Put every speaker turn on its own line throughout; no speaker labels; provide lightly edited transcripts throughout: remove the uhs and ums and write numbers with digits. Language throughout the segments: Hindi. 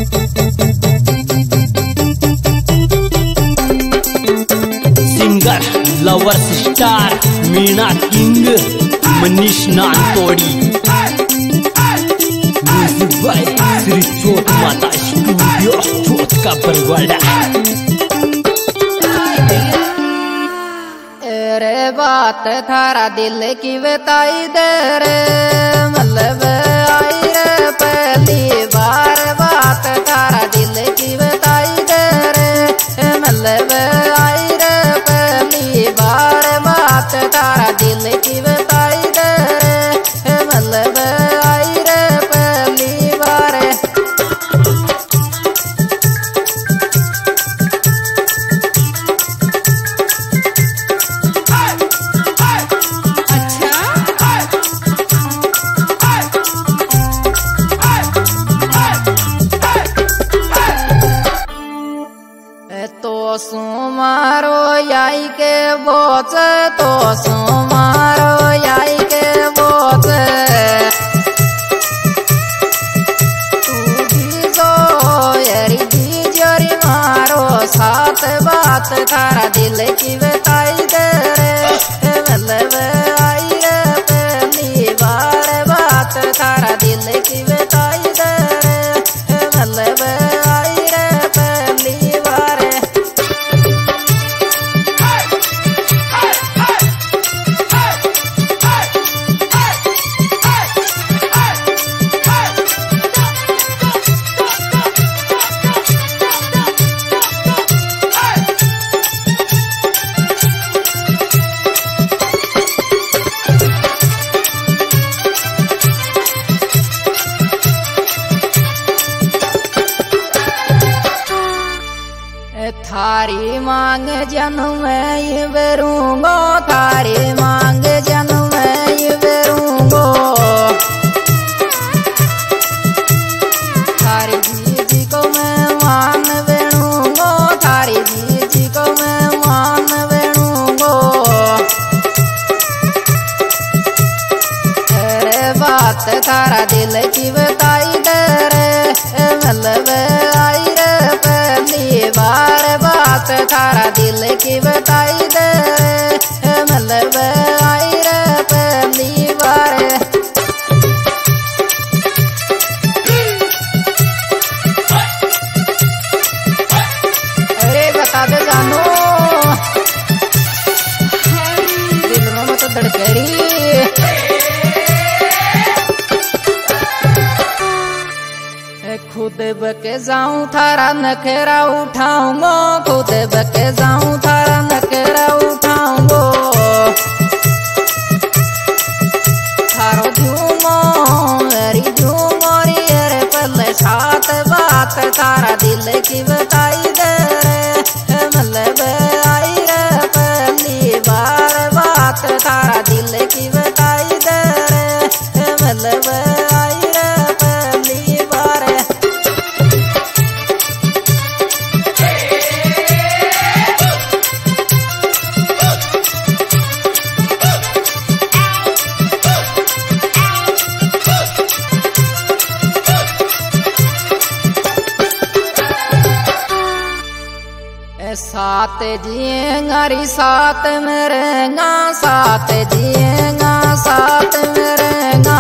Singer lover star Meena king Manish Nantodi music by Shri चोट माता स्टूडियो चोट का बरवाड़ा।
रे बात थारा दिल की बताई दे रे मतलब आई रे पहली बार बात थारा दिल की बताई दे रे मतलब आई रे पहली बार बात थारा दिल की बताई दे रे मतलब आई रे पहली बार। तो सुमारो याई के बोच तो सुमारो याई के बोच तू दीजो यारी दीजोरी मारो साथ बात थारा दिल की बताई दे रे मतलब आई रे पहली बार बात थारा दिल की बताई दे रे मतलब आई रे पहली बार। थारी मांग जन्म में बेरूंगो थारी मांग जन्म में बेरूंगो थारी जी को मैं मान बेरूंगो थारी जी को मैं मान बेरूंगो। अरे बात थारा दिल की बताई दे रे मतलब आई रे पहली बार बात थारा दिल की बताई दे रे मतलब आई रे पहली बार। अरे बता दे जानो दिल में मत धड़केरी खुद बके जाऊं थारा नखरा उठाऊंगो खुद बके जाऊं थारा नखरा उठाऊंगो थारो झूमो मेरी झूमो रे पल्ले साथ बात थारा दिल की बताई दे रे मतलब आई रे पहली बार बात थारा दिल की बताई दे रे मतलब आई रे पहली बार। सात जिएंगारी सात मेरेंगा सात जिएंगा सात मेरेंगा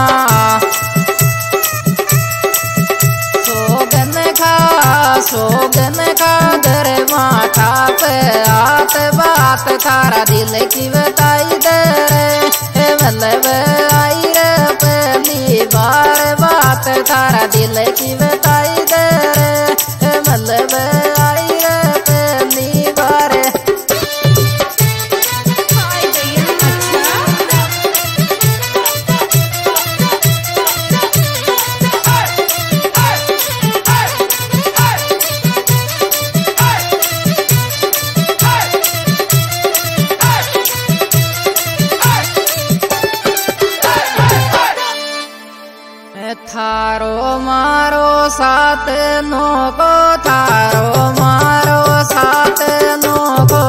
सोगन खा घर माथा पे आत बात थारा दिल की बताई दे रे मतलब आई रे पहली बार बात थारा दिल की बताई दे रे मतलब आई रे पहली बार। थारो मारो साथ नो को थारो मारो साथ नो को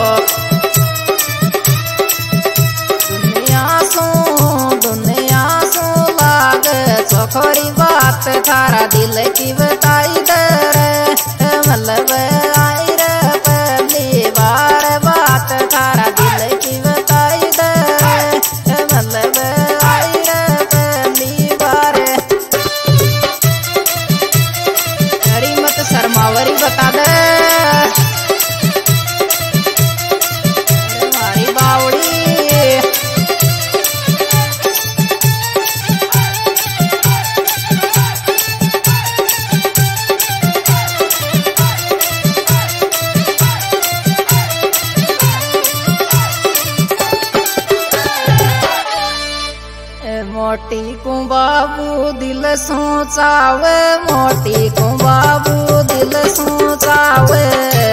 दुनिया सो लाग चोखोरी बात थारा दिल की बताई दे वरी बता दे हमारी बावड़ी। मोटी को बाबू दिल सोचावे, मोटी को बाबू दिल सोचावे।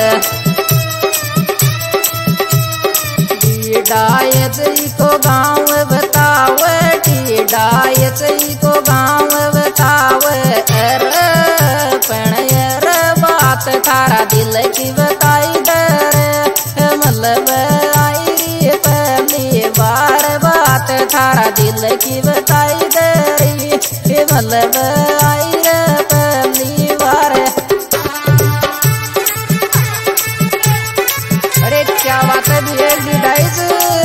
डाय जी को गाँव बतावे, डाय जी को गाँव बतावे। अरे पण बात थारा दिल की बताई दे रे, मतलब आई री पहली बार बात थारा दिल की बताई दे री, मतलब आई रे पहली बार। अरे क्या बात है भी डाइस,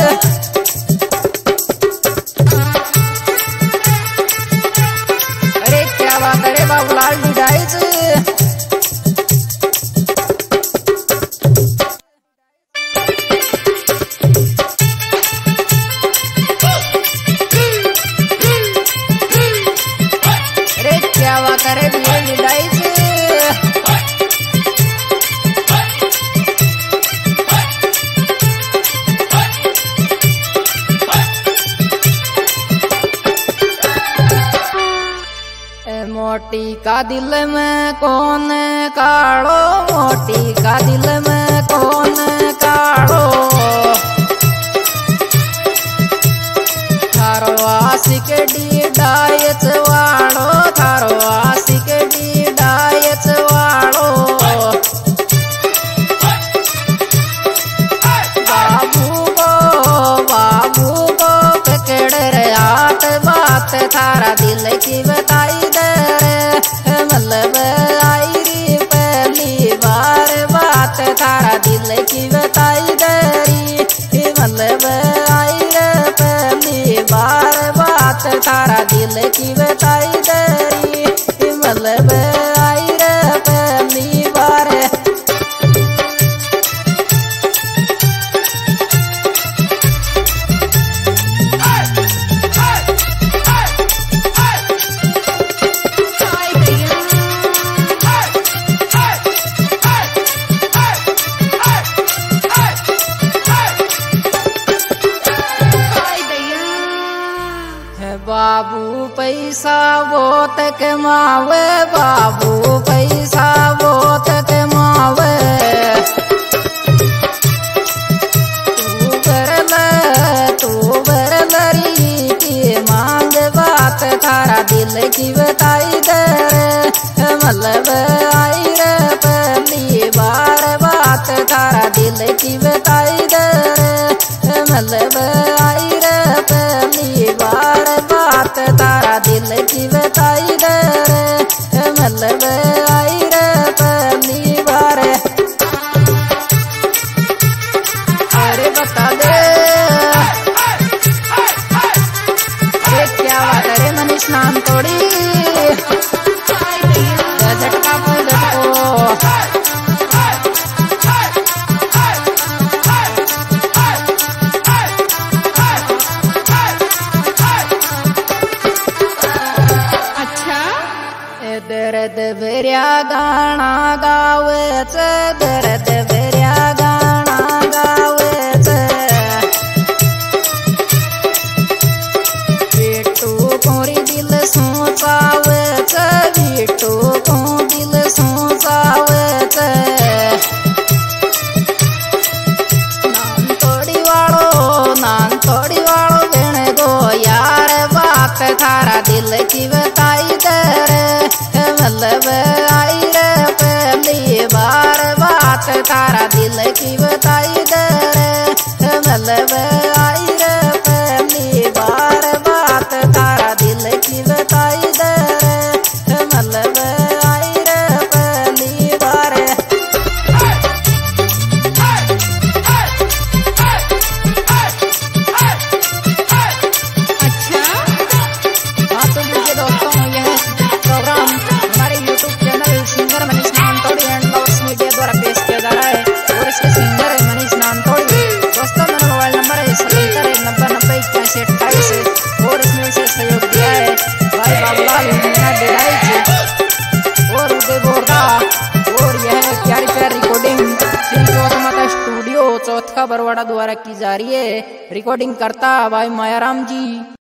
अरे क्या बात है रे बाबूलाल डिडाइस। अरे क्या बात है रे डिडाइस। मोटी का दिल में कौन काढ़ो, मोटी का दिल में कौन काढ़ो। थारो आशिक डी डायच वाड़ो, थारो आशिक डी डायच वाड़ो। बाबू को पकड़ रे आत बात थारा दिल की बताई दे रे, मतलब आई री पहली बार बात थारा दिल की बताई दे री, मतलब आई रे पहली बार बात थारा दिल की बताई दे री, मतलब आई रे पहली बार। बाबू पैसा बहुत कमावे, बाबू पैसा बहुत कमावे। तू बरलरी की मांग बात थारा दिल की बताई दे रे, मतलब आई रे पहली बार बात थारा दिल की बताई दे रे, मतलब आई रे पहली बार बात तारा दिल की बताई दे रे, मतलब आई रे पहली बार। अरे बता दे अरे क्या बात है रे मनीष नाम तोड़ी झटका पर झटको। दर्द भर्या गाणा गावेच, दर्द भर्या गाणा गावेच। बिट्टू कोरी दिल सोचावेच, बिट्टू को दिल सोचावेच। नान तोड़ी वालो बेण गो यार बात थारा दिल की बताई दे रे, मतलब आई रे पहली बार बात थारा दिल की चौथ का बरवाड़ा द्वारा की जा रही है। रिकॉर्डिंग करता भाई मायाराम जी।